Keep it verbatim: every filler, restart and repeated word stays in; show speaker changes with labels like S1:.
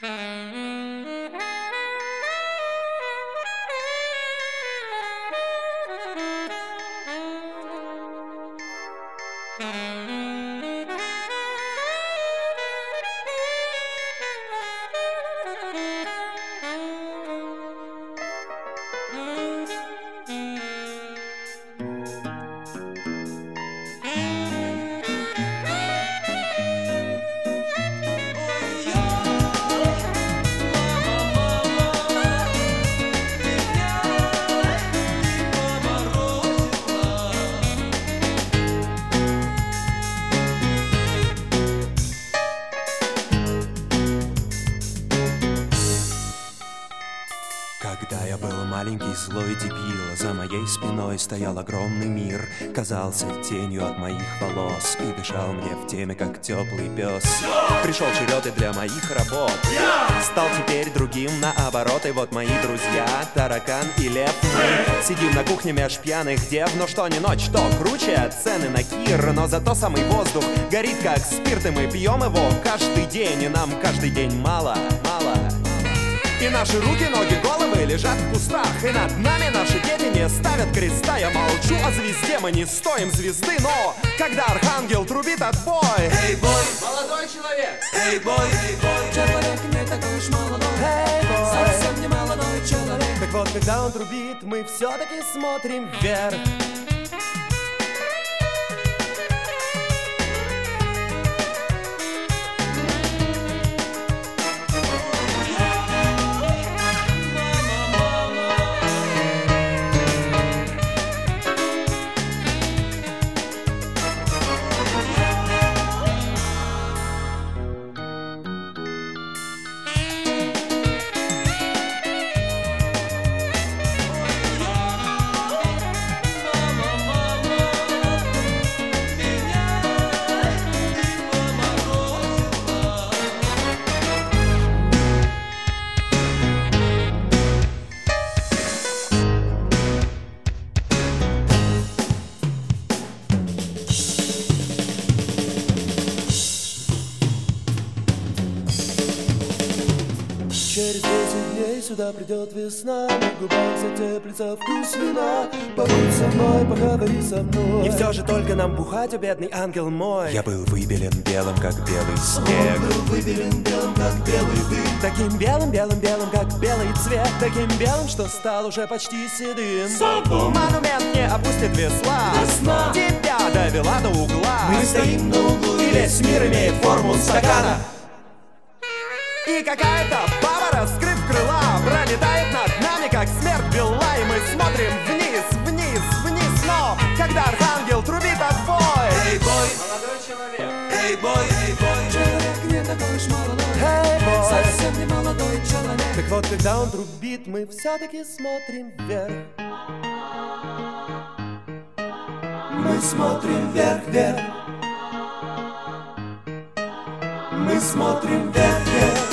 S1: Когда я был маленький злой дебил, за моей спиной стоял огромный мир. Казался тенью от моих волос и дышал мне в теме, как теплый пес. Пришел черед и для моих работ, стал теперь другим наоборот. И вот мои друзья, таракан и лев, мы сидим на кухне меж пьяных дев. Но что не ночь, то круче цены на кир. Но зато самый воздух горит как спирт, и мы пьем его каждый день. И нам каждый день мало, мало. И наши руки, ноги, головы лежат в кустах, и над нами наши дети не ставят креста. Я молчу о звезде, мы не стоим звезды, но когда архангел трубит отбой.
S2: Эй, бой,
S1: молодой человек!
S2: Эй, бой, эй, бой, человек не такой уж молодой,
S1: Эй, бой,
S2: совсем не молодой человек.
S1: Так вот, когда он трубит, мы все-таки смотрим вверх.
S3: Через десять дней сюда придет весна, на губах затеплится вкус вина. Побудь со мной, поговори со мной.
S1: И все же только нам бухать, о бедный ангел мой. Я был выбелен белым, как белый снег.
S3: Он был выбелен белым, как белый дым.
S1: Таким белым, белым, белым, как белый цвет. Таким белым, что стал уже почти седым.
S3: Сапом.
S1: Монумент не опустит весла.
S3: Весна.
S1: Тебя довела до угла.
S3: Мы стоим на углу,
S1: и весь мир имеет форму стакана. И какая-то баба, раскрыв крыла, пролетает над нами, как смерть бела. И мы смотрим вниз, вниз, вниз. Но когда архангел трубит отбой.
S2: Эй, бой,
S1: молодой человек!
S2: эй, бой, эй, бой, человек не такой уж молодой,
S1: Эй, бой,
S2: совсем не молодой человек.
S1: так вот, когда он трубит, мы все-таки смотрим вверх.
S3: Мы смотрим вверх, вверх. Мы смотрим вверх, вверх.